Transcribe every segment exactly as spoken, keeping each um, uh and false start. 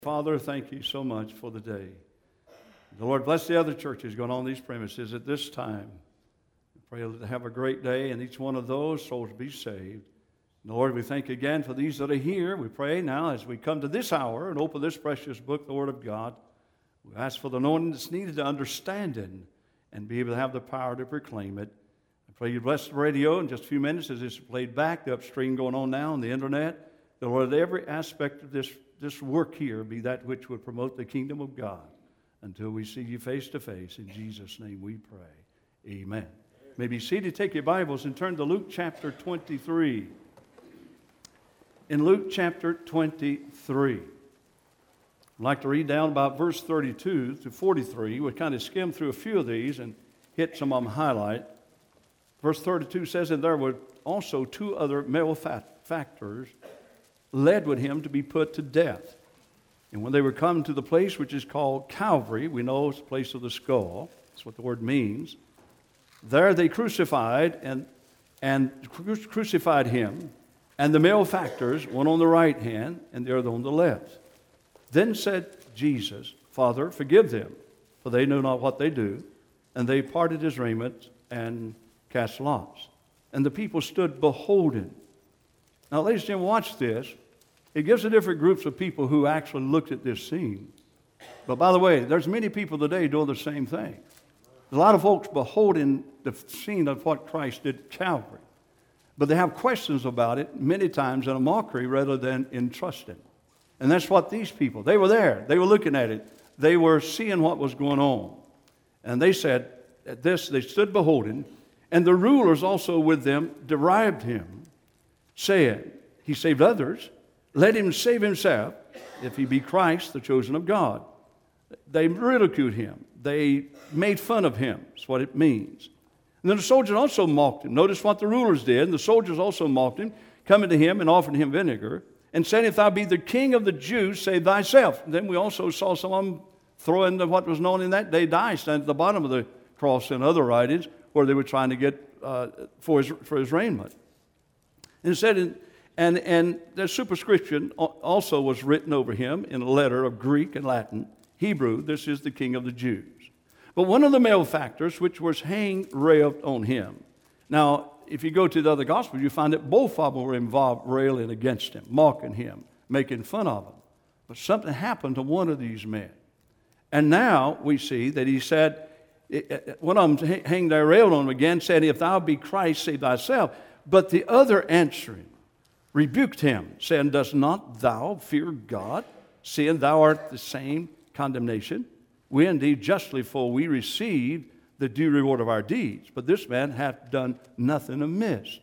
Father, thank you so much for the day. The Lord bless the other churches going on these premises at this time. We pray to have a great day, and each one of those souls be saved. And Lord, we thank you again for these that are here. We pray now as we come to this hour and open this precious book, the Word of God, we ask for the anointing that's needed to understand it and be able to have the power to proclaim it. I pray you bless the radio in just a few minutes as it's played back, the upstream going on now on the internet. The Lord, every aspect of this This work here be that which would promote the kingdom of God until we see you face to face. In Jesus' name we pray. Amen. You may be seated. Take your Bibles and turn to Luke chapter twenty-three. In Luke chapter twenty-three, I'd like to read down about verse thirty-two to forty-three. We'll kind of skim through a few of these and hit some of them highlight. Verse thirty-two says, "And there were also two other malefactors led with him to be put to death. And when they were come to the place which is called Calvary," we know it's the place of the skull, that's what the word means, "there they crucified and, and cru- crucified him, and the malefactors, one on the right hand and the other on the left. Then said Jesus, Father, forgive them, for they know not what they do. And they parted his raiment and cast lots. And the people stood beholding." Now, ladies and gentlemen, watch this. It gives the different groups of people who actually looked at this scene. But by the way, there's many people today doing the same thing. There's a lot of folks beholding the scene of what Christ did at Calvary. But they have questions about it many times in a mockery rather than in trusting. And that's what these people, they were there. They were looking at it. They were seeing what was going on. And they said, at this, they stood beholding, and the rulers also with them derided him, saying, He saved others, let him save himself, if he be Christ, the chosen of God. They ridiculed him. They made fun of him. That's what it means. And then the soldiers also mocked him. Notice what the rulers did. And the soldiers also mocked him, coming to him and offering him vinegar, and said, If thou be the king of the Jews, save thyself. And then we also saw some of them throw in what was known in that day dice down at the bottom of the cross and other writings where they were trying to get uh, for, his, for his raiment. And it said, in, and, and the superscription also was written over him in a letter of Greek and Latin, Hebrew, this is the King of the Jews. But one of the malefactors, which was hanged, railed on him. Now, if you go to the other Gospels, you find that both of them were involved railing against him, mocking him, making fun of him. But something happened to one of these men. And now we see that he said, one of them hanged there, railed on him again, said, If thou be Christ, save thyself. But the other answering rebuked him, saying, Dost not thou fear God, seeing thou art the same condemnation? We indeed justly, for we receive the due reward of our deeds. But this man hath done nothing amiss.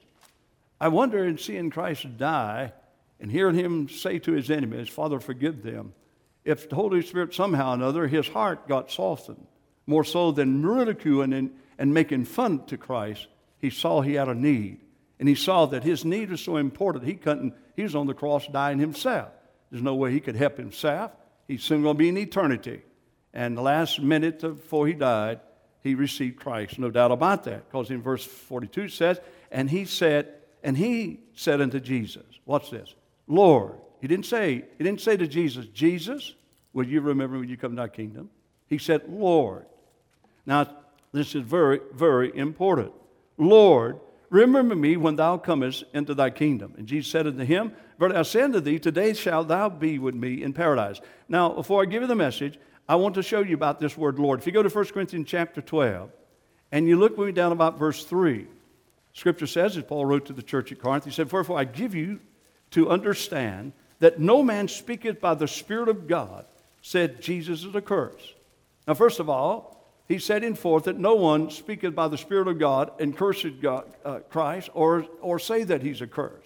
I wonder, in seeing Christ die and hearing him say to his enemies, Father, forgive them, if the Holy Spirit somehow or another, his heart got softened, more so than ridiculing and, and making fun to Christ, he saw he had a need. And he saw that his need was so important, he couldn't, he was on the cross dying himself. There's no way he could help himself. He's soon going to be in eternity. And the last minute before he died, he received Christ. No doubt about that. Because in verse forty-two it says, And he said, and he said unto Jesus, watch this, Lord. He didn't say, he didn't say to Jesus, Jesus, will you remember when you come to thy kingdom? He said, Lord. Now, this is very, very important. Lord, remember me when thou comest into thy kingdom. And Jesus said unto him, Verily I say unto thee, today shalt thou be with me in paradise. Now, before I give you the message, I want to show you about this word Lord. If you go to First Corinthians chapter twelve, and you look with me down about verse three, Scripture says, as Paul wrote to the church at Corinth, he said, Wherefore I give you to understand that no man speaketh by the Spirit of God, said Jesus is a curse. Now, first of all, he setting forth that no one speaketh by the Spirit of God and curseth God, uh, Christ or, or say that he's a curse.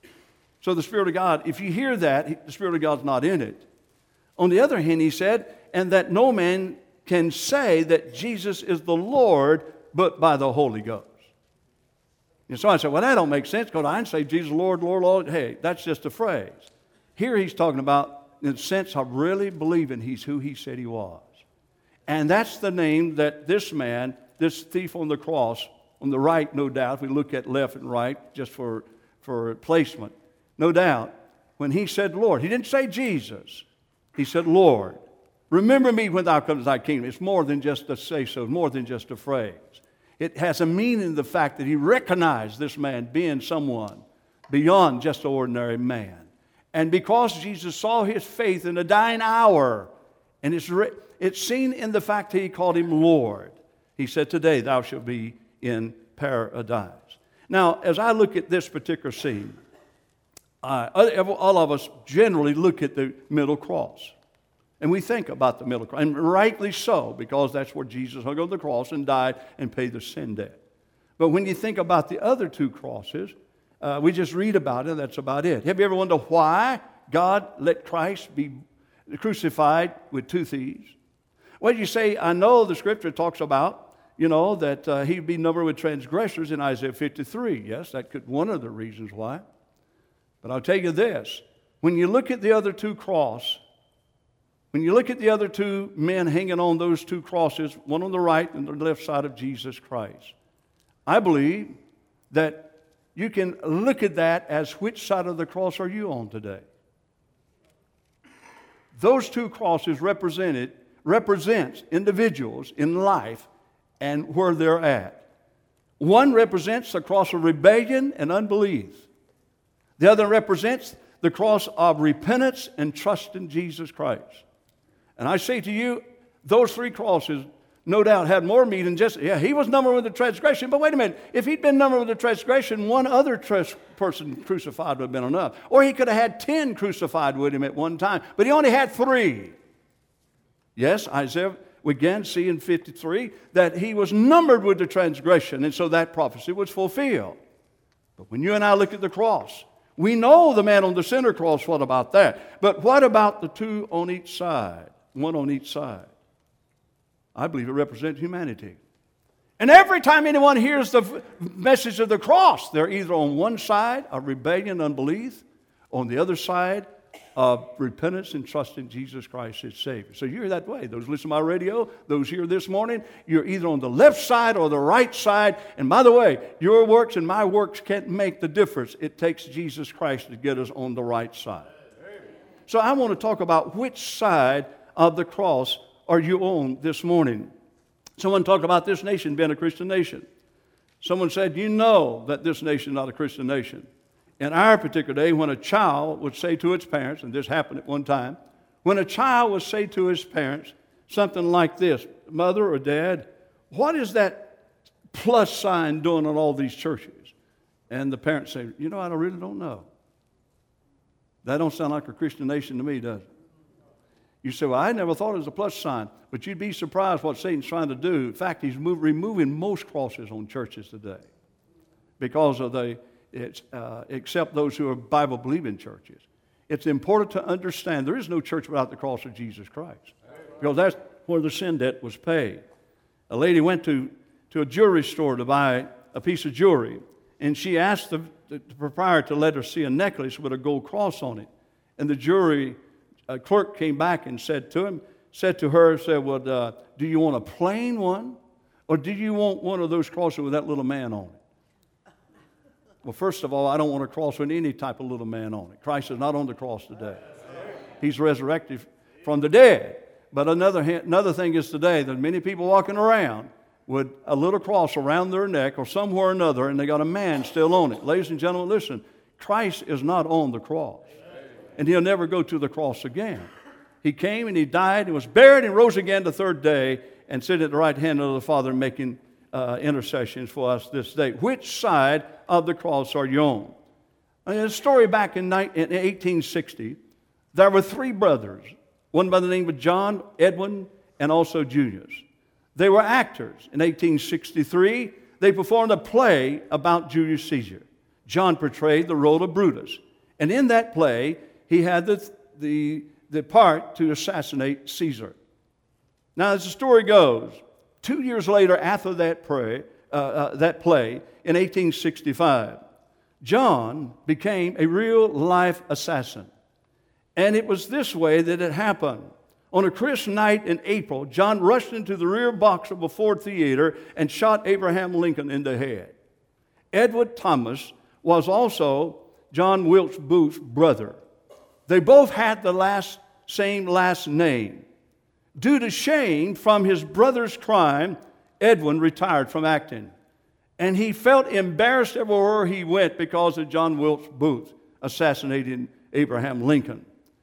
So the Spirit of God, if you hear that, the Spirit of God's not in it. On the other hand, he said, and that no man can say that Jesus is the Lord but by the Holy Ghost. And so I said, well, that don't make sense because I can say Jesus, Lord, Lord, Lord. Hey, that's just a phrase. Here he's talking about in the sense of really believing he's who he said he was. And that's the name that this man, this thief on the cross, on the right, no doubt, if we look at left and right just for, for placement, no doubt, when he said Lord, he didn't say Jesus. He said, Lord, remember me when thou comes to thy kingdom. It's more than just a say-so, more than just a phrase. It has a meaning in the fact that he recognized this man being someone beyond just an ordinary man. And because Jesus saw his faith in the dying hour, and it's, re- it's seen in the fact that he called him Lord, he said, today thou shalt be in paradise. Now, as I look at this particular scene, uh, all of us generally look at the middle cross. And we think about the middle cross, and rightly so, because that's where Jesus hung on the cross and died and paid the sin debt. But when you think about the other two crosses, uh, we just read about it, that's about it. Have you ever wondered why God let Christ be crucified with two thieves? Well, you say, I know the Scripture talks about, you know, that uh, he'd be numbered with transgressors in Isaiah fifty-three. Yes, that could one of the reasons why. But I'll tell you this, when you look at the other two crosses, When you look at the other two men hanging on those two crosses, one on the right and the left side of Jesus Christ, I believe that you can look at that as which side of the cross are you on today? Those two crosses represented represents individuals in life and where they're at. One represents the cross of rebellion and unbelief. The other represents the cross of repentance and trust in Jesus Christ. And I say to you, those three crosses no doubt had more meat than just, yeah, he was numbered with the transgression, but wait a minute, if he'd been numbered with the transgression, one other tres- person crucified would have been enough. Or he could have had ten crucified with him at one time, but he only had three. Yes, Isaiah, we again see in fifty-three that he was numbered with the transgression, and so that prophecy was fulfilled. But when you and I look at the cross, we know the man on the center cross, what about that? But what about the two on each side? One on each side. I believe it represents humanity. And every time anyone hears the message of the cross, they're either on one side of rebellion, unbelief, on the other side of repentance and trust in Jesus Christ as Savior. So you're that way. Those listen to my radio, those here this morning, you're either on the left side or the right side. And by the way, your works and my works can't make the difference. It takes Jesus Christ to get us on the right side. So I want to talk about which side of the cross are you on this morning. Someone talked about this nation being a Christian nation. Someone said, you know that this nation is not a Christian nation. In our particular day, when a child would say to its parents, and this happened at one time, when a child would say to his parents something like this, Mother or Dad, what is that plus sign doing on all these churches? And the parents say, you know, I really don't know. That don't sound like a Christian nation to me, does it? You say, well, I never thought it was a plus sign. But you'd be surprised what Satan's trying to do. In fact, he's move, removing most crosses on churches today because of the, it's, uh, except those who are Bible-believing churches. It's important to understand there is no church without the cross of Jesus Christ because that's where the sin debt was paid. A lady went to, to a jewelry store to buy a piece of jewelry, and she asked the, the proprietor to let her see a necklace with a gold cross on it. And the jewelry A clerk came back and said to him, said to her, said, well, uh, do you want a plain one? Or do you want one of those crosses with that little man on it? Well, first of all, I don't want a cross with any type of little man on it. Christ is not on the cross today. He's resurrected from the dead. But another, another thing is today, there's many people walking around with a little cross around their neck or somewhere or another, and they got a man still on it. Ladies and gentlemen, listen, Christ is not on the cross. And he'll never go to the cross again. He came and he died and was buried and rose again the third day and sat at the right hand of the Father making uh, intercessions for us this day. Which side of the cross are you on? In a story back in eighteen sixty, there were three brothers, one by the name of John, Edwin, and also Julius. They were actors. In eighteen sixty-three, they performed a play about Julius Caesar. John portrayed the role of Brutus. And in that play, he had the, the, the part to assassinate Caesar. Now, as the story goes, two years later after that, pray, uh, uh, that play, in eighteen sixty-five, John became a real-life assassin. And it was this way that it happened. On a crisp night in April, John rushed into the rear box of a Ford Theater and shot Abraham Lincoln in the head. Edward Thomas was also John Wilkes Booth's brother. They both had the last same last name. Due to shame from his brother's crime, Edwin retired from acting. And he felt embarrassed everywhere he went because of John Wilkes Booth assassinating Abraham Lincoln.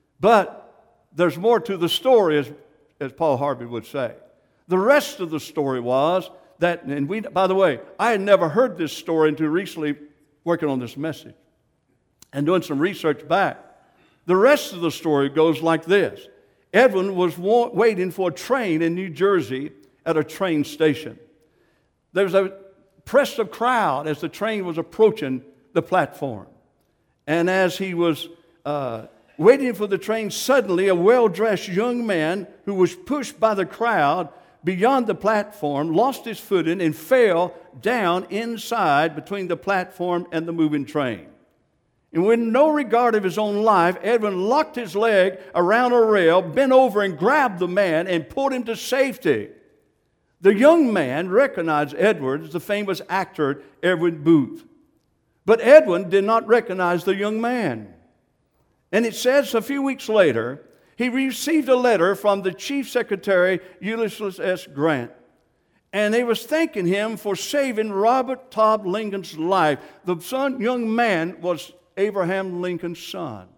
But there's more to the story, as, as Paul Harvey would say. The rest of the story was that, and we, by the way, I had never heard this story until recently working on this message and doing some research back. The rest of the story goes like this. Edwin was wa- waiting for a train in New Jersey at a train station. There was a pressed a crowd as the train was approaching the platform. And as he was uh, waiting for the train, suddenly a well-dressed young man who was pushed by the crowd beyond the platform lost his footing and fell down inside between the platform and the moving train. And with no regard of his own life, Edwin locked his leg around a rail, bent over and grabbed the man and pulled him to safety. The young man recognized Edward as the famous actor Edwin Booth. But Edwin did not recognize the young man. And it says a few weeks later, he received a letter from the Chief Secretary, Ulysses S. Grant. And they was thanking him for saving Robert Todd Lincoln's life. The son, young man was Abraham Lincoln's son.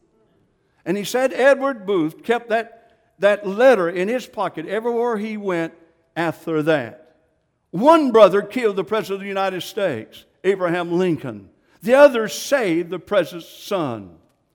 And he said Edward Booth kept that, that letter in his pocket everywhere he went after that. One brother killed the President of the United States, Abraham Lincoln. The other saved the President's son.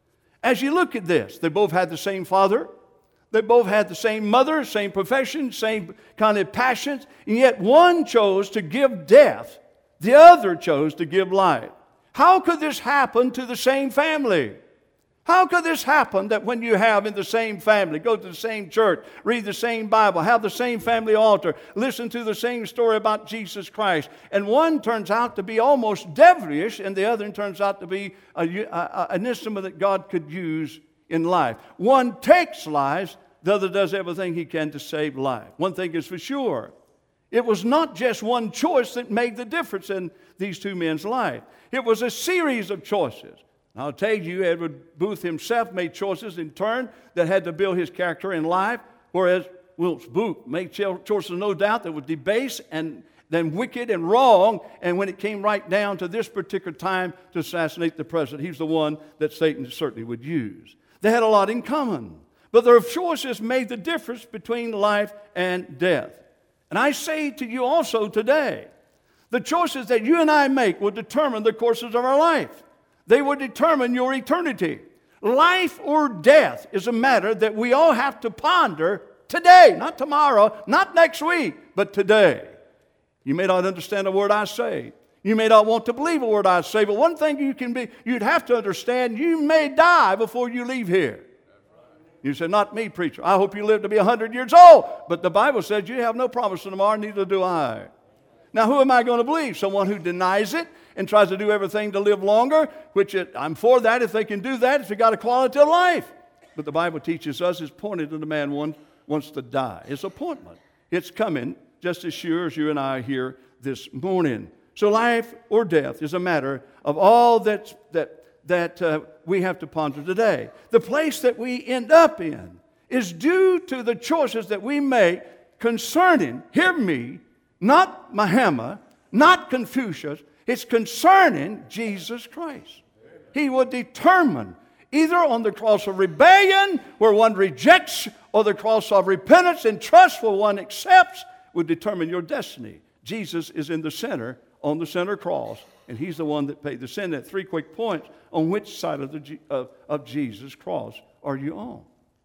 As you look at this, they both had the same father. They both had the same mother, same profession, same kind of passions. And yet one chose to give death. The other chose to give life. How could this happen to the same family? How could this happen that when you have in the same family, go to the same church, read the same Bible, have the same family altar, listen to the same story about Jesus Christ, and one turns out to be almost devilish and the other turns out to be a, a, an instrument that God could use in life. One takes lives, the other does everything he can to save life. One thing is for sure, it was not just one choice that made the difference in these two men's life. It was a series of choices. I'll tell you, Edward Booth himself made choices in turn that had to build his character in life, whereas Wilkes Booth made choices, no doubt, that were debased and then wicked and wrong, and when it came right down to this particular time to assassinate the president, he's the one that Satan certainly would use. They had a lot in common, but their choices made the difference between life and death. And I say to you also today, the choices that you and I make will determine the courses of our life. They will determine your eternity. Life or death is a matter that we all have to ponder today, not tomorrow, not next week, but today. You may not understand a word I say. You may not want to believe a word I say, but one thing you can be, you'd have to understand, you may die before you leave here. You say, not me, preacher. I hope you live to be one hundred years old. But the Bible says you have no promise of tomorrow, neither do I. Now, who am I going to believe? Someone who denies it and tries to do everything to live longer, which it, I'm for that if they can do that, if they got a quality of life. But the Bible teaches us it's pointed to the man one wants to die. It's appointment. It's coming just as sure as you and I are here this morning. So life or death is a matter of all that, that, that uh, we have to ponder today. The place that we end up in is due to the choices that we make concerning, hear me, not Muhammad, not Confucius. It's concerning Jesus Christ. He will determine either on the cross of rebellion where one rejects or the cross of repentance and trust where one accepts will determine your destiny. Jesus is in the center on the center cross and he's the one that paid the sin. That three quick points on which side of, the, of, of Jesus' cross are you on?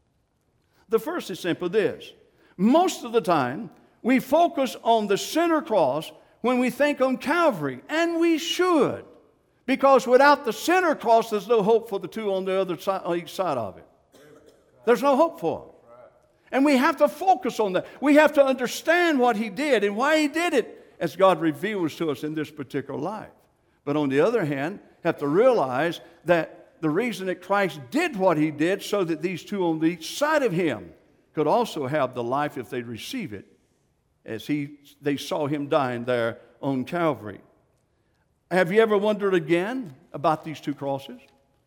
The first is simply this. Most of the time we focus on the center cross when we think on Calvary, and we should, because without the center cross, there's no hope for the two on the other side, on each side of it. There's no hope for them. And we have to focus on that. We have to understand what He did and why He did it, as God reveals to us in this particular life. But on the other hand, have to realize that the reason that Christ did what He did, so that these two on each side of Him could also have the life if they receive it, as he, they saw Him dying there on Calvary. Have you ever wondered again about these two crosses?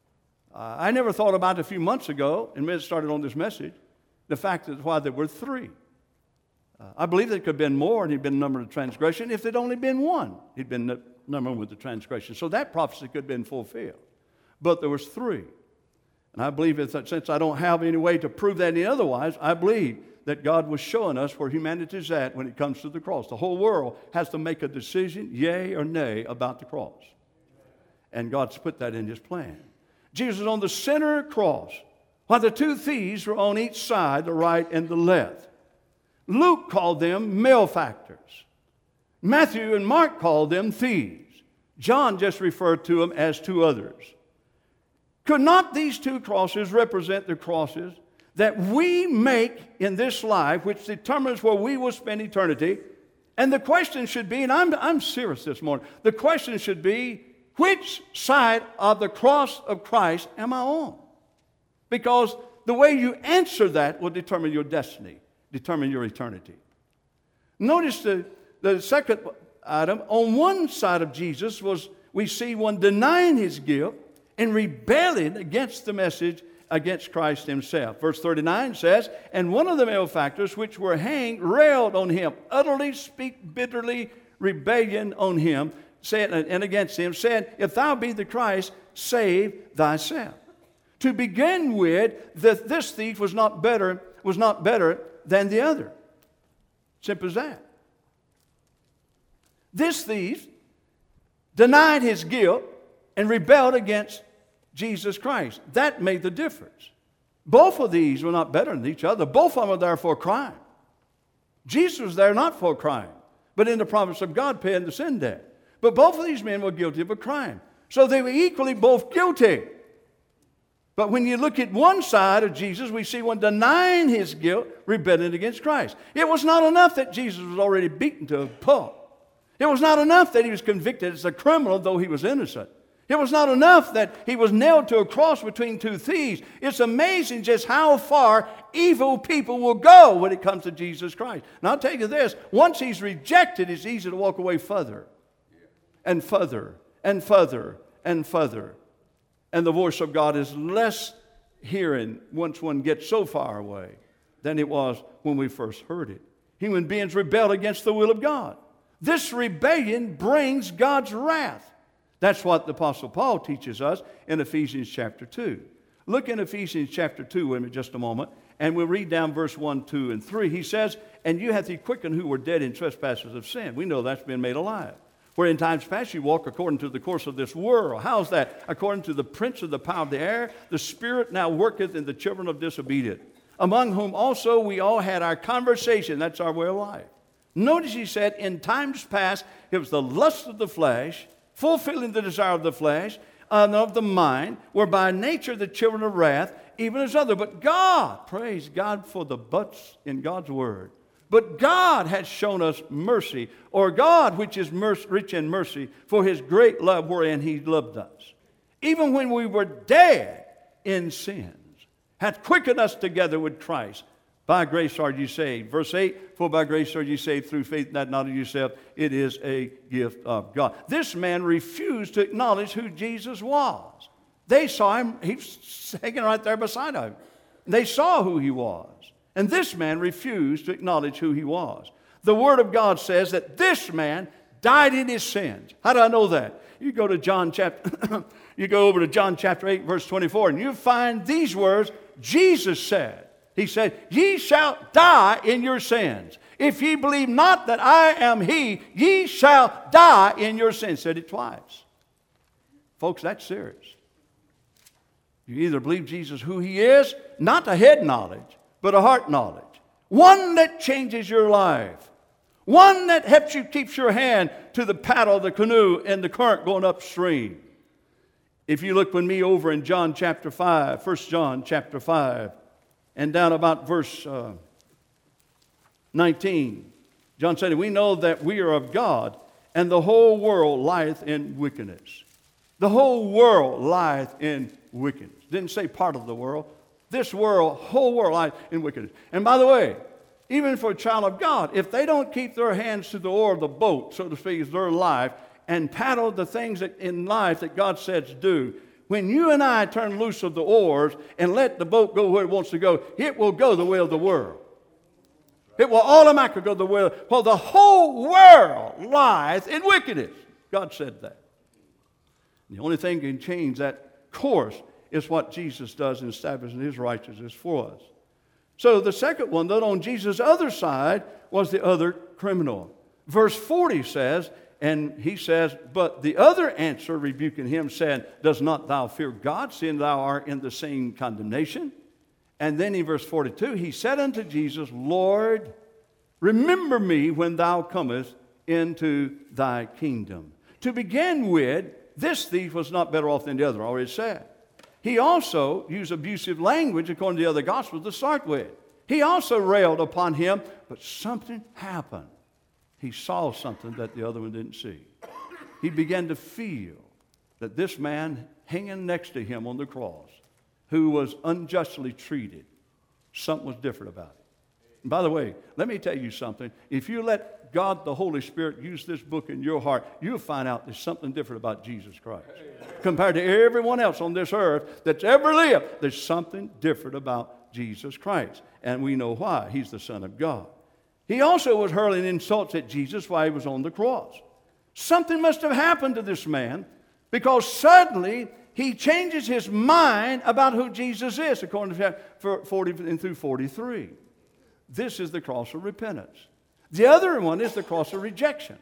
Uh, I never thought about it a few months ago, and when it started on this message, the fact that why there were three. Uh, I believe there could have been more, and he'd been numbered of transgression. If there'd only been one, he'd been numbered with the transgression. So that prophecy could have been fulfilled. But there was three. And I believe that since I don't have any way to prove that any otherwise, I believe that God was showing us where humanity is at when it comes to the cross. The whole world has to make a decision, yea or nay, about the cross. And God's put that in his plan. Jesus was on the center cross, while the two thieves were on each side, the right and the left. Luke called them malefactors. Matthew and Mark called them thieves. John just referred to them as two others. Could not these two crosses represent the crosses that we make in this life, which determines where we will spend eternity? And the question should be, and I'm, I'm serious this morning, the question should be, which side of the cross of Christ am I on? Because the way you answer that will determine your destiny, determine your eternity. Notice the, the second item. On one side of Jesus was, we see one denying his guilt and rebelling against the message against Christ himself. Verse thirty-nine says, and one of the malefactors which were hanged railed on him, utterly speak bitterly rebellion on him, said, and against him, said, if thou be the Christ, save thyself. To begin with, that this thief was not better, was not better than the other. Simple as that. This thief denied his guilt and rebelled against Jesus Christ. That made the difference. Both of these were not better than each other. Both of them were there for a crime. Jesus was there not for a crime, but in the providence of God paying the sin debt. But both of these men were guilty of a crime. So they were equally both guilty. But when you look at one side of Jesus, we see one denying his guilt, rebelling against Christ. It was not enough that Jesus was already beaten to a pulp. It was not enough that he was convicted as a criminal, though he was innocent. It was not enough that he was nailed to a cross between two thieves. It's amazing just how far evil people will go when it comes to Jesus Christ. And I'll tell you this, once he's rejected, it's easy to walk away further and further and further and further. And the voice of God is less hearing once one gets so far away than it was when we first heard it. Human beings rebel against the will of God. This rebellion brings God's wrath. That's what the Apostle Paul teaches us in Ephesians chapter two. Look in Ephesians chapter two with me just a moment, and we'll read down verse one, two, and three. He says, and you hath he quickened who were dead in trespasses of sin. We know that's been made alive. Where in times past you walk according to the course of this world. How's that? According to the prince of the power of the air, the spirit now worketh in the children of disobedience, among whom also we all had our conversation. That's our way of life. Notice he said, in times past, it was the lust of the flesh, fulfilling the desire of the flesh, and of the mind, were by nature the children of wrath, even as other. But God, praise God for the buts in God's word. But God has shown us mercy, or God, which is mercy, rich in mercy, for his great love wherein he loved us. Even when we were dead in sins, hath quickened us together with Christ. By grace are you saved. Verse eight, for by grace are you saved through faith, that not of yourself. It is a gift of God. This man refused to acknowledge who Jesus was. They saw him, he was hanging right there beside him. They saw who he was. And this man refused to acknowledge who he was. The Word of God says that this man died in his sins. How do I know that? You go to John chapter, you go over to John chapter eight, verse twenty-four, and you find these words Jesus said. He said, ye shall die in your sins. If ye believe not that I am he, ye shall die in your sins. Said it twice. Folks, that's serious. You either believe Jesus who he is, not a head knowledge, but a heart knowledge. One that changes your life. One that helps you, keeps your hand to the paddle of the canoe and the current going upstream. If you look with me over in John chapter five, First John chapter five, and down about verse uh, nineteen, John said, we know that we are of God, and the whole world lieth in wickedness. The whole world lieth in wickedness. Didn't say part of the world. This world, whole world lies in wickedness. And by the way, even for a child of God, if they don't keep their hands to the oar of the boat, so to speak, is their life, and paddle the things that in life that God says do, When you and I turn loose of the oars and let the boat go where it wants to go, it will go the way of the world. It will automatically go the way of the world. For the whole world lies in wickedness. God said that. The only thing that can change that course is what Jesus does in establishing His righteousness for us. So the second one, that on Jesus' other side was the other criminal. Verse forty says, and he says, but the other answer, rebuking him, said, does not thou fear God, seeing thou art in the same condemnation? And then in verse forty-two, he said unto Jesus, Lord, remember me when thou comest into thy kingdom. To begin with, this thief was not better off than the other, I already said. He also used abusive language, according to the other Gospels, to start with. He also railed upon him, but something happened. He saw something that the other one didn't see. He began to feel that this man hanging next to him on the cross, who was unjustly treated, something was different about it. And by the way, let me tell you something. If you let God, the Holy Spirit, use this book in your heart, you'll find out there's something different about Jesus Christ. Compared to everyone else on this earth that's ever lived, there's something different about Jesus Christ. And we know why. He's the Son of God. He also was hurling insults at Jesus while he was on the cross. Something must have happened to this man, because suddenly he changes his mind about who Jesus is, according to forty and through forty-three. This is the cross of repentance. The other one is the cross of rejection.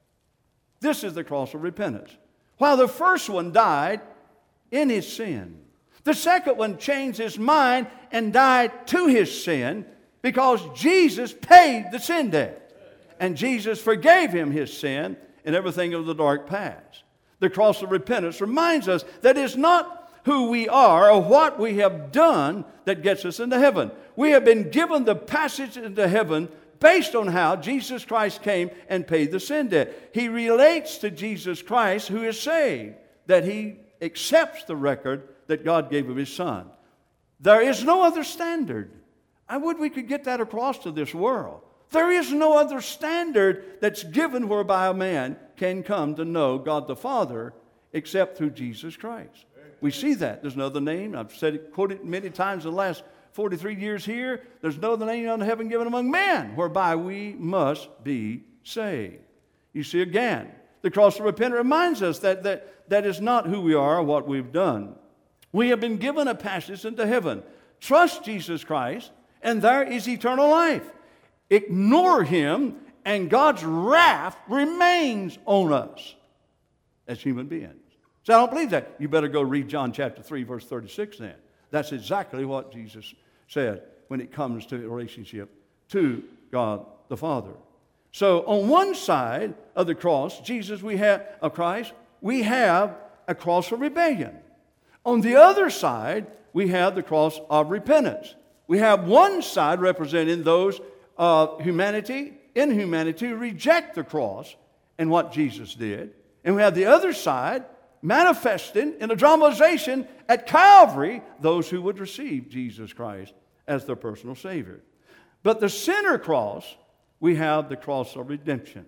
This is the cross of repentance. While the first one died in his sin, the second one changed his mind and died to his sin, because Jesus paid the sin debt. And Jesus forgave him his sin and everything of the dark past. The cross of repentance reminds us that it's not who we are or what we have done that gets us into heaven. We have been given the passage into heaven based on how Jesus Christ came and paid the sin debt. He relates to Jesus Christ, who is saved, that he accepts the record that God gave of his Son. There is no other standard. I would we could get that across to this world. There is no other standard that's given whereby a man can come to know God the Father except through Jesus Christ. We see that. There's no other name. I've said it, quoted it many times in the last forty-three years here. There's no other name under heaven given among men whereby we must be saved. You see, again, the cross of repentance reminds us that that, that is not who we are or what we've done. We have been given a passage into heaven. Trust Jesus Christ, and there is eternal life. Ignore him, and God's wrath remains on us as human beings. So I don't believe that. You better go read John chapter three, verse thirty-six then. That's exactly what Jesus said when it comes to a relationship to God the Father. So on one side of the cross, Jesus, we have of Christ, we have a cross of rebellion. On the other side, we have the cross of repentance. We have one side representing those of humanity, inhumanity, who reject the cross and what Jesus did. And we have the other side manifesting in a dramatization at Calvary those who would receive Jesus Christ as their personal Savior. But the center cross, we have the cross of redemption.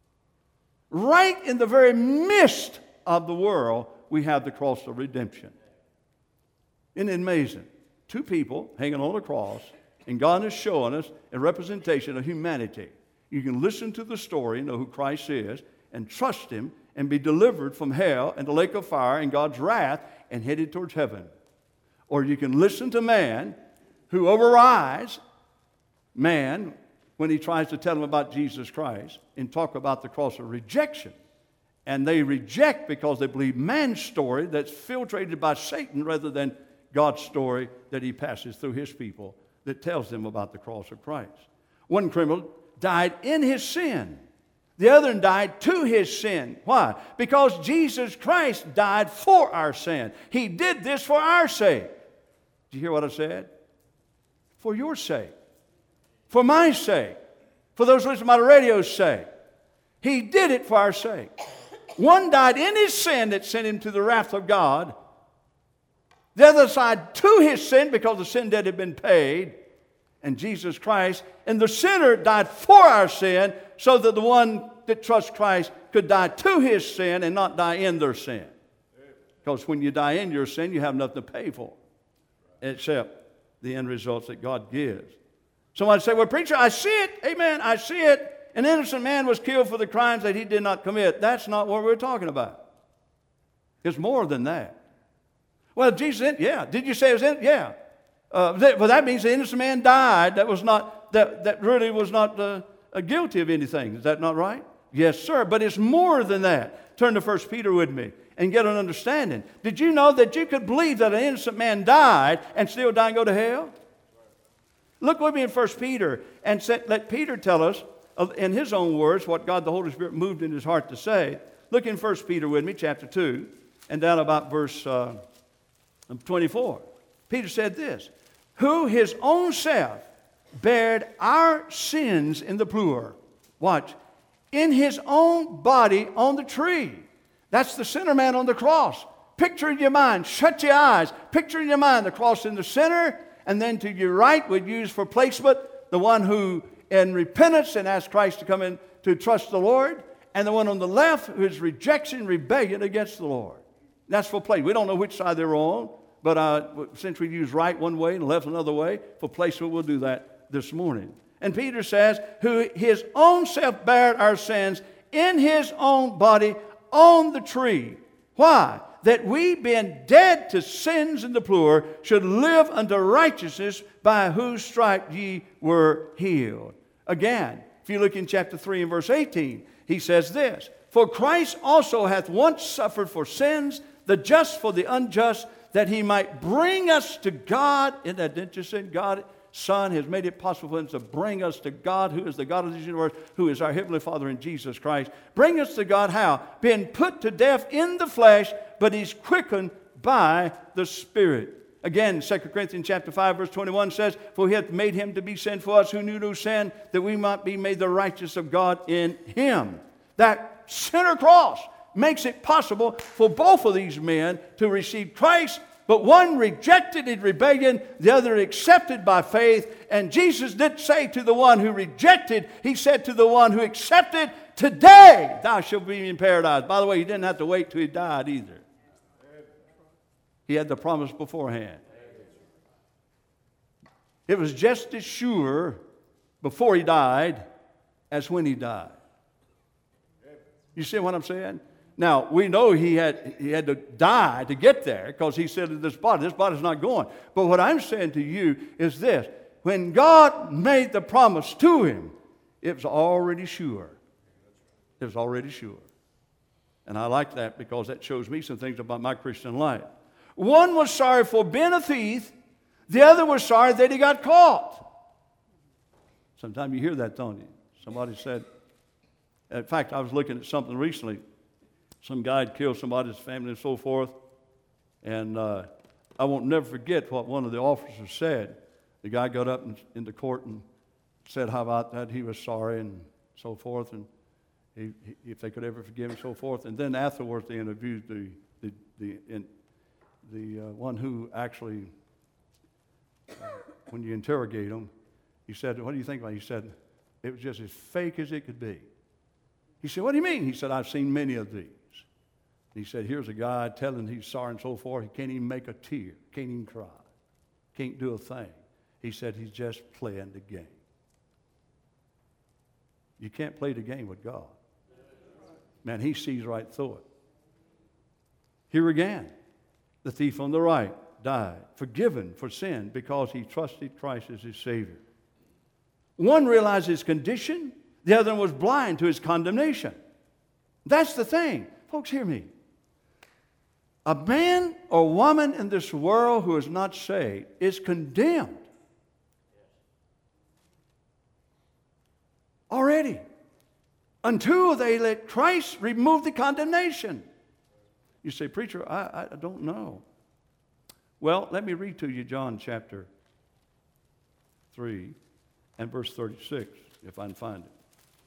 Right in the very midst of the world, we have the cross of redemption. Isn't it amazing? Two people hanging on a cross, and God is showing us a representation of humanity. You can listen to the story, know who Christ is, and trust him, and be delivered from hell and the lake of fire and God's wrath and headed towards heaven. Or you can listen to man who overrides man when he tries to tell them about Jesus Christ and talk about the cross of rejection. And they reject because they believe man's story that's filtrated by Satan rather than God's story that he passes through his people that tells them about the cross of Christ. One criminal died in his sin. The other died to his sin. Why? Because Jesus Christ died for our sin. He did this for our sake. Did you hear what I said? For your sake. For my sake. For those listening by the radio's sake. He did it for our sake. One died in his sin that sent him to the wrath of God. The other side to his sin because the sin debt had been paid. And Jesus Christ, and the sinner died for our sin so that the one that trusts Christ could die to his sin and not die in their sin. Because when you die in your sin, you have nothing to pay for except the end results that God gives. Somebody say, well, preacher, I see it. Amen, I see it. An innocent man was killed for the crimes that he did not commit. That's not what we're talking about. It's more than that. Well, Jesus, yeah. Did you say it was in? Yeah. Uh, that, well, that means the innocent man died. That was not, that, that really was not uh, uh, guilty of anything. Is that not right? Yes, sir. But it's more than that. Turn to First Peter with me and get an understanding. Did you know that you could believe that an innocent man died and still die and go to hell? Look with me in First Peter and set, let Peter tell us, uh, in his own words, what God the Holy Spirit moved in his heart to say. Look in First Peter with me, chapter two, and down about verse uh, twenty-four. Peter said this, who his own self bared our sins in the plural. Watch. In his own body on the tree. That's the sinner man on the cross. Picture in your mind, shut your eyes, picture in your mind the cross in the center, and then to your right would use for placement the one who in repentance and asked Christ to come in to trust the Lord, and the one on the left who is rejection, rebellion against the Lord. That's for place. We don't know which side they're on, but uh, since we use right one way and left another way, for placement we'll do that this morning. And Peter says, who his own self bared our sins in his own body on the tree. Why? That we, being dead to sins in the plural, should live unto righteousness, by whose stripe ye were healed. Again, if you look in chapter three and verse eighteen, he says this, for Christ also hath once suffered for sins, the just for the unjust, that he might bring us to God. Isn't that interesting? God, Son, has made it possible for him to bring us to God, who is the God of this universe, who is our Heavenly Father in Jesus Christ. Bring us to God how? Being put to death in the flesh, but he's quickened by the Spirit. Again, Second Corinthians chapter five, verse twenty-one says, for he hath made him to be sin for us who knew no sin, that we might be made the righteousness of God in him. That center cross makes it possible for both of these men to receive Christ, but one rejected in rebellion, the other accepted by faith. And Jesus didn't say to the one who rejected, he said to the one who accepted, today thou shalt be in paradise. By the way, he didn't have to wait till he died either. He had the promise beforehand. It was just as sure before he died as when he died. You see what I'm saying? Now, we know he had, he had to die to get there because he said to this body, this body's not going. But what I'm saying to you is this. When God made the promise to him, it was already sure. It was already sure. And I like that because that shows me some things about my Christian life. One was sorry for being a thief. The other was sorry that he got caught. Sometimes you hear that, don't you? Somebody said, in fact, I was looking at something recently. Some guy had killed somebody's family and so forth. And uh, I won't never forget what one of the officers said. The guy got up in, into court and said how about that he was sorry and so forth, and he, he, if they could ever forgive him and so forth. And then afterwards they interviewed the, the, the, in, the uh, one who actually, uh, when you interrogate him, he said, what do you think about it? He said, it was just as fake as it could be. He said, what do you mean? He said, I've seen many of these. He said, here's a guy telling he's sorry and so forth. He can't even make a tear, can't even cry, can't do a thing. He said he's just playing the game. You can't play the game with God. Man, he sees right through it. Here again, the thief on the right died, forgiven for sin because he trusted Christ as his Savior. One realized his condition, the other was blind to his condemnation. That's the thing. Folks, hear me. A man or woman in this world who is not saved is condemned. Already. Until they let Christ remove the condemnation. You say, preacher, I, I don't know. Well, let me read to you John chapter three and verse thirty-six, if I can find it.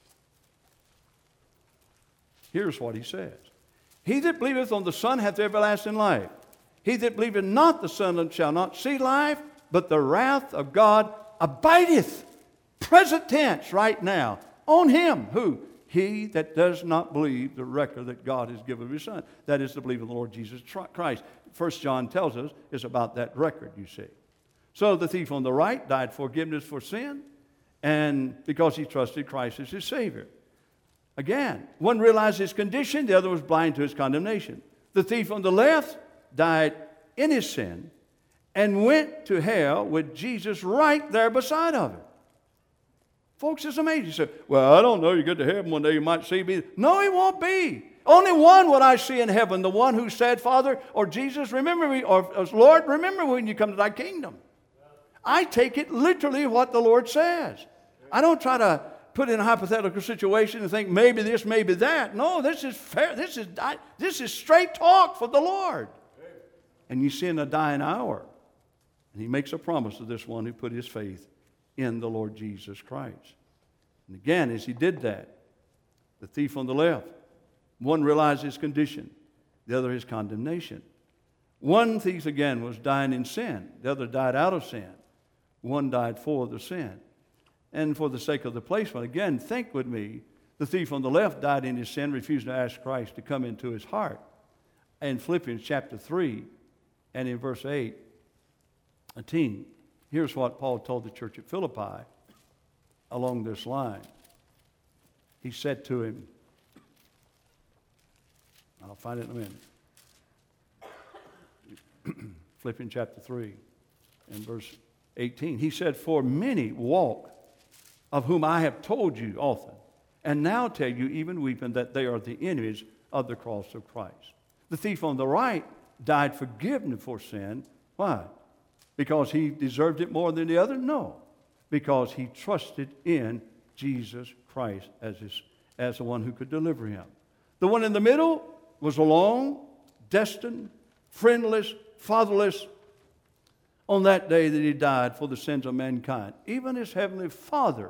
Here's what he says. He that believeth on the Son hath everlasting life. He that believeth not the Son shall not see life, but the wrath of God abideth. Present tense right now. On him. Who? he that does not believe the record that God has given of his Son. That is to believe in the Lord Jesus Christ. First John tells us it's about that record, you see. So the thief on the right died for forgiveness for sin, and because he trusted Christ as his Savior. Again, one realized his condition, the other was blind to his condemnation. The thief on the left died in his sin and went to hell with Jesus right there beside of him. Folks, it's amazing. You say, well, I don't know, you get to heaven one day, you might see me. No, he won't be. Only one would I see in heaven, the one who said, Father, or Jesus, remember me, or, or Lord, remember when you come to thy kingdom. I take it literally what the Lord says. I don't try to put in a hypothetical situation and think maybe this, maybe that. No, this is fair. This is, this is straight talk for the Lord. And you see in a dying hour, and he makes a promise to this one who put his faith in the Lord Jesus Christ. And again, as he did that, the thief on the left, one realized his condition, the other his condemnation. One thief again was dying in sin, the other died out of sin. One died for the sin. And for the sake of the placement, again, think with me, the thief on the left died in his sin, refusing to ask Christ to come into his heart. In Philippians chapter three and in verse eight, eighteen, here's what Paul told the church at Philippi along this line. He said to him, I'll find it in a minute. Philippians chapter three and verse eighteen. He said, for many walk, of whom I have told you often, and now tell you, even weeping, that they are the enemies of the cross of Christ. The thief on the right died forgiven for sin. Why? Because he deserved it more than the other? No. Because he trusted in Jesus Christ as, his, as the one who could deliver him. The one in the middle was alone, destined, friendless, fatherless, on that day that he died for the sins of mankind. Even his heavenly Father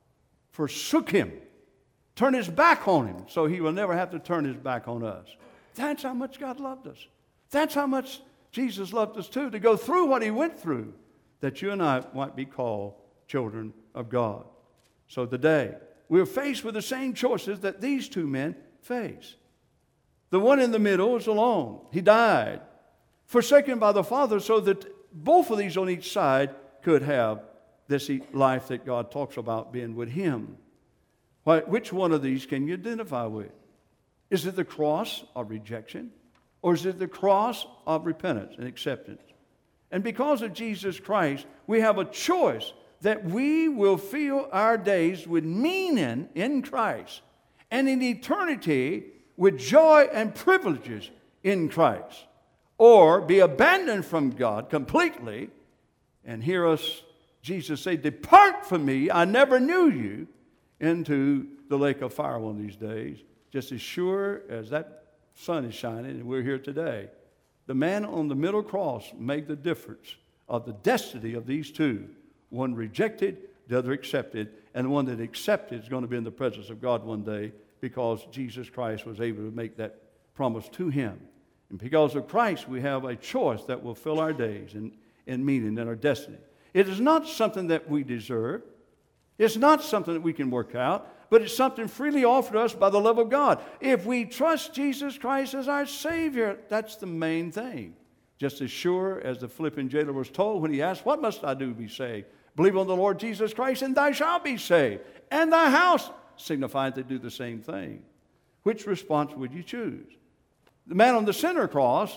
forsook him, turned his back on him, so he will never have to turn his back on us. That's how much God loved us. That's how much Jesus loved us too, to go through what he went through, that you and I might be called children of God. So today, we're faced with the same choices that these two men face. The one in the middle is alone. He died, forsaken by the Father, so that both of these on each side could have this life that God talks about being with him. Why, which one of these can you identify with? Is it the cross of rejection, or is it the cross of repentance and acceptance? And because of Jesus Christ, we have a choice that we will fill our days with meaning in Christ, and in eternity with joy and privileges in Christ, or be abandoned from God completely and hear us, Jesus say, depart from me, I never knew you, into the lake of fire one of these days. Just as sure as that sun is shining and we're here today. The man on the middle cross made the difference of the destiny of these two. One rejected, the other accepted, and the one that accepted is going to be in the presence of God one day because Jesus Christ was able to make that promise to him. And because of Christ, we have a choice that will fill our days and, and meaning and our destiny. It is not something that we deserve. It's not something that we can work out, but it's something freely offered to us by the love of God. If we trust Jesus Christ as our Savior, that's the main thing. Just as sure as the Philippian jailer was told when he asked, what must I do to be saved? Believe on the Lord Jesus Christ, and thou shalt be saved. And thy house signifies they do the same thing. Which response would you choose? The man on the center cross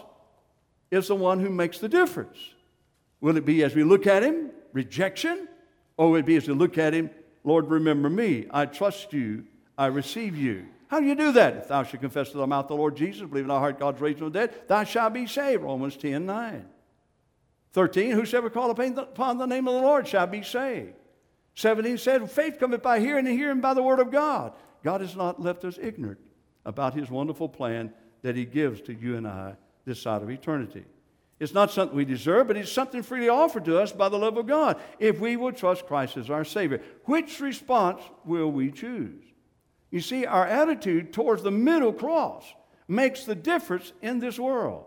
is the one who makes the difference. Will it be as we look at him, rejection? Or will it be as we look at him, Lord, remember me. I trust you. I receive you. How do you do that? If thou shalt confess with thy mouth the Lord Jesus, believe in thy heart God's raised from the dead, thou shalt be saved. Romans ten nine. thirteen, whosoever call upon the name of the Lord shall be saved. seventeen said, faith cometh by hearing, and hearing by the word of God. God has not left us ignorant about his wonderful plan that he gives to you and I this side of eternity. It's not something we deserve, but it's something freely offered to us by the love of God if we will trust Christ as our Savior. Which response will we choose? You see, our attitude towards the middle cross makes the difference in this world.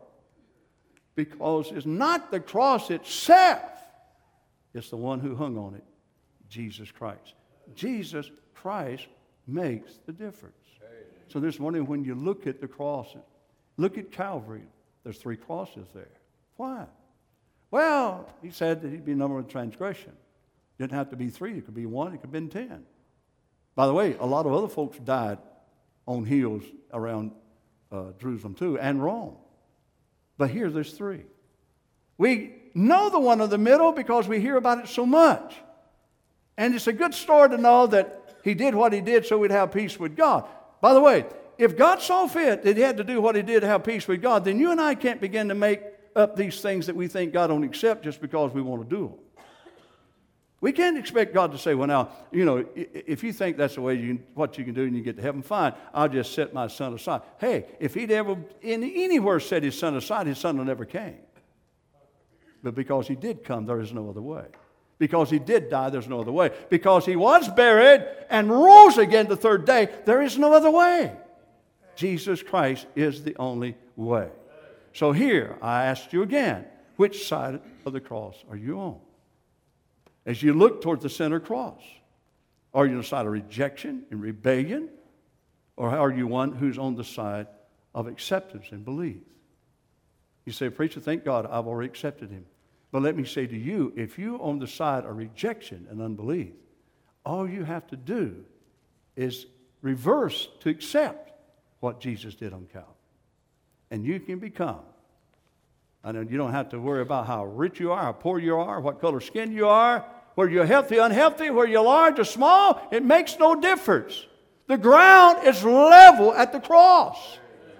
Because it's not the cross itself, it's the one who hung on it, Jesus Christ. Jesus Christ makes the difference. So this morning when you look at the cross, look at Calvary, there's three crosses there. Why? Well, he said that he'd be numbered with transgression. It didn't have to be three. It could be one. It could have been ten. By the way, a lot of other folks died on hills around uh, Jerusalem too, and Rome. But here there's three. We know the one in the middle because we hear about it so much. And it's a good story to know that he did what he did so we'd have peace with God. By the way, if God saw fit that he had to do what he did to have peace with God, then you and I can't begin to make up these things that we think God don't accept just because we want to do them. We can't expect God to say, well, now, you know, if you think that's the way you what you can do and you get to heaven, fine, I'll just set my son aside. Hey, if he'd ever in anywhere set his son aside, his son never came. But because he did come, there is no other way. Because he did die, there's no other way. Because he was buried and rose again the third day, there is no other way. Jesus Christ is the only way. So here, I asked you again, which side of the cross are you on? As you look toward the center cross, are you on the side of rejection and rebellion? Or are you one who's on the side of acceptance and belief? You say, preacher, thank God I've already accepted him. But let me say to you, if you're on the side of rejection and unbelief, all you have to do is reverse to accept what Jesus did on Calvary. And you can become. I know you don't have to worry about how rich you are, how poor you are, what color skin you are, whether you're healthy, unhealthy, whether you're large or small. It makes no difference. The ground is level at the cross.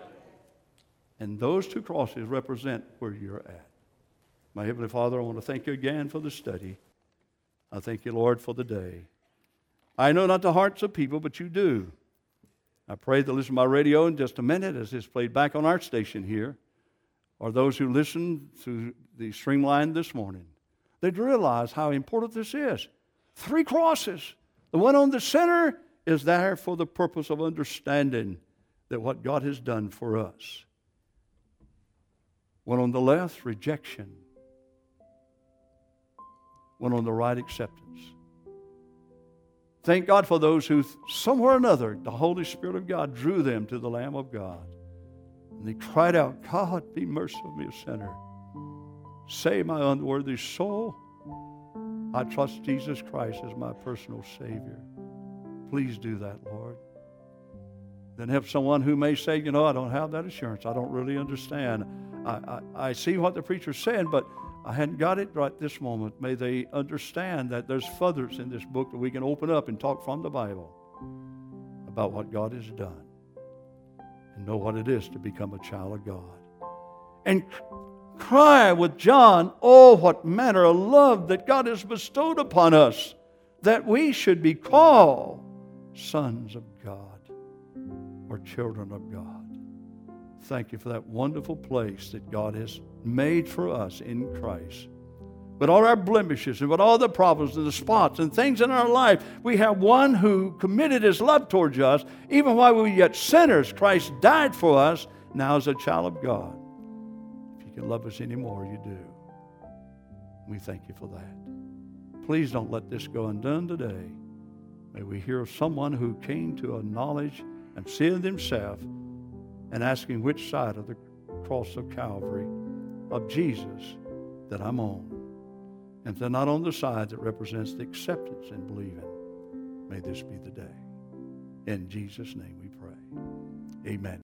And those two crosses represent where you're at. My Heavenly Father, I want to thank you again for the study. I thank you, Lord, for the day. I know not the hearts of people, but you do. I pray they'll listen to my radio in just a minute as it's played back on our station here, or those who listen to the streamline this morning. They'd realize how important this is. Three crosses. The one on the center is there for the purpose of understanding that what God has done for us. One on the left, rejection. One on the right, acceptance. Thank God for those who, somewhere or another, the Holy Spirit of God drew them to the Lamb of God. And they cried out, God, be merciful to me, a sinner. Save my unworthy soul. I trust Jesus Christ as my personal Savior. Please do that, Lord. Then have someone who may say, you know, I don't have that assurance. I don't really understand. I, I, I see what the preacher's saying, but I hadn't got it right this moment. May they understand that there's feathers in this book that we can open up and talk from the Bible about what God has done and know what it is to become a child of God. And cry with John, oh, what manner of love that God has bestowed upon us, that we should be called sons of God or children of God. Thank you for that wonderful place that God has made for us in Christ. With all our blemishes and with all the problems and the spots and things in our life, we have one who committed his love towards us. Even while we were yet sinners, Christ died for us. Now as a child of God, if you can love us anymore, you do. We thank you for that. Please don't let this go undone today. May we hear of someone who came to a knowledge and seeing themselves and asking which side of the cross of Calvary of Jesus that I'm on. And if they're not on the side that represents the acceptance and believing, may this be the day. In Jesus' name we pray. Amen.